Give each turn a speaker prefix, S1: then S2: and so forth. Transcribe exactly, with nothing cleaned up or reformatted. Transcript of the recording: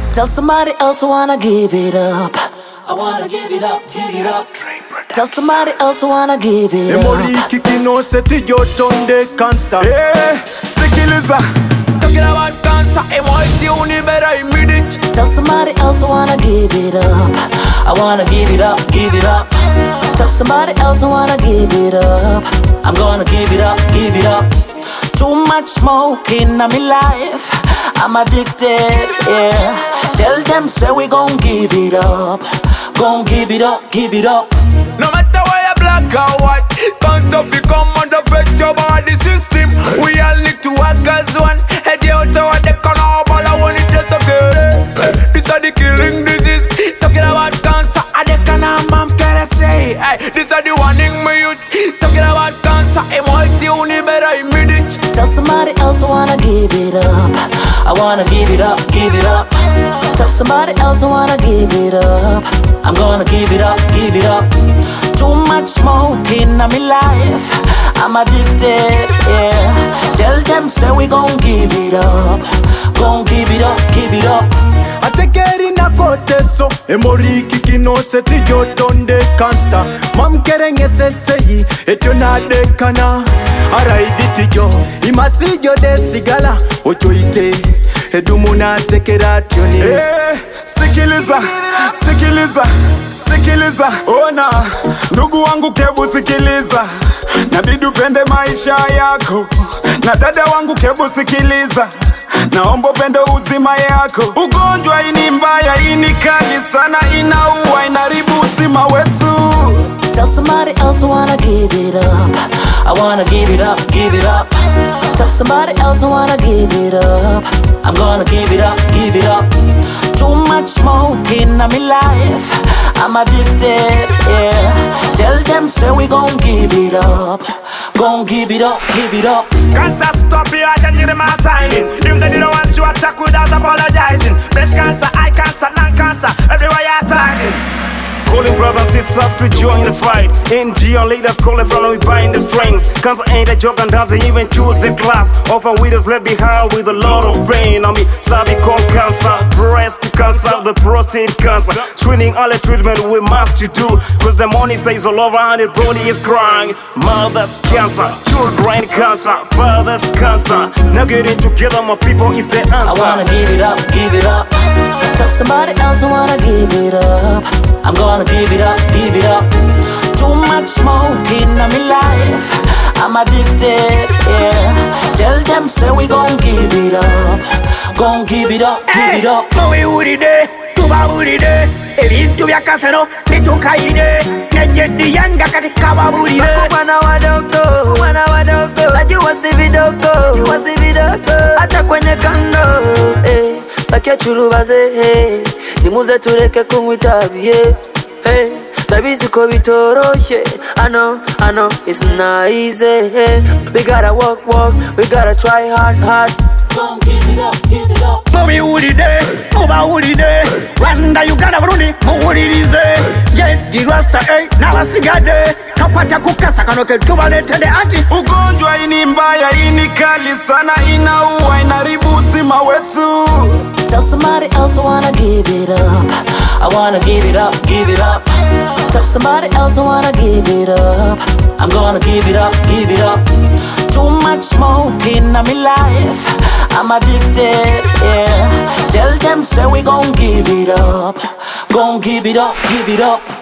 S1: Tell somebody else I wanna give it up. I wanna give it up, give it up. Tell somebody else I wanna give it up.
S2: Emori kikino seti jotonde cancer. Eh, sikiliza. Talking about cancer, emoji unibera immediate.
S1: Tell somebody else I wanna give it up. I wanna give it up, give it up. Tell somebody else I wanna give it up. I'm gonna give it up, give it up. Too much smoking in my life, I'm addicted, yeah. Tell them say we gon' give it up. Gon' give it up, give it up.
S2: No matter why you black or white, can't of you come and affect your body system. We all need to work as one. Head out to what they call all, but I want it just okay. This are the killing disease. Talking about cancer, I they can I'm gonna say. Hey, this are the warning me youth. Talking about cancer, emoji unibera immediate.
S1: Tell somebody else I wanna give it up. I wanna give it up, give it up. Tell somebody else I wanna give it up. I'm gonna give it up, give it up. Too much smoking in my life, I'm addicted, yeah. Tell them say we gon' give it up. Gon' give it up, give it up.
S2: Atekeri na kote so Emori kikino seti jotonde cancer. Mam kerenge seseyi etyo na dekana. Araiditi jo imasi jo de sigala ochoite edumu na tekera tionis. Eh, sikiliza, sikiliza, sikiliza. Ona, ndugu wangu kebu sikiliza. Nabidi upende maisha yako. Na dada wangu kebu sikiliza. Naomba upende uzima yako. Ugonjwa ini mbaya, ini kali sana, inaua, inaribu uzima wetu.
S1: Tell somebody else I wanna give it up. I wanna give it up, give it up. Tell somebody else I wanna give it up. I'm gonna give it up, give it up. Too much smoking in my life, I'm addicted, yeah. Tell them say we gon' give it up. Gon' give it up, give it up.
S2: Cancer stop here, changing my timing. If they didn't want you attack without apologizing. Breast cancer, eye cancer, lung cancer, everywhere you're attacking. Calling brothers and sisters to join the fight. N G O leaders calling from we buying the strings. Cancer ain't a joke and doesn't even choose the class. Often widows left behind with a lot of pain. I mean, cervical cancer, breast cancer, the prostate cancer. Screening all the treatment we must do. Cause the money stays all over and the body is crying. Mother's cancer, children cancer, father's cancer. Now getting together, my people, is the answer.
S1: I wanna give it up, give it up. Tell somebody else I wanna give it up. I'm gonna give it up, give it up. Too much smoking in my life, I'm addicted, yeah. Tell them say we gon' give it up. Gon' give it up, give it up.
S3: Mawe uride, tuba uride. Ebintu bya kasero bitukaide. Nejedi yanga katika baburide.
S1: Wana wadogo, wana wadogo. Najua si vidogo, najua si vidogo. Hata kwenye kando, eh. Bakia churubaze, hey. Nimuze tureke kunywa itabi, yeah. Hey. Tabizi ko bitoroshe. I know, I know, it's not easy, hey. We gotta work, work, we gotta try hard, hard. Gon' give it up, give it up.
S3: Mawe uride, tuba uride. Rwanda Uganda Burundi muwulirize. Jedi Rasta, hey, nabasigade. Kakwata kukasa kanoke tubaletede anti.
S2: Ugonjwa ini mbaya, ini kali sana, inaua, inaribu uzima wetu.
S1: Tell somebody else I wanna give it up. I wanna give it up, give it up. Tell somebody else I wanna give it up. I'm gonna give it up, give it up. Too much smoking in my life, I'm addicted, yeah. Tell them say we gon' give it up. Gon' give it up, give it up.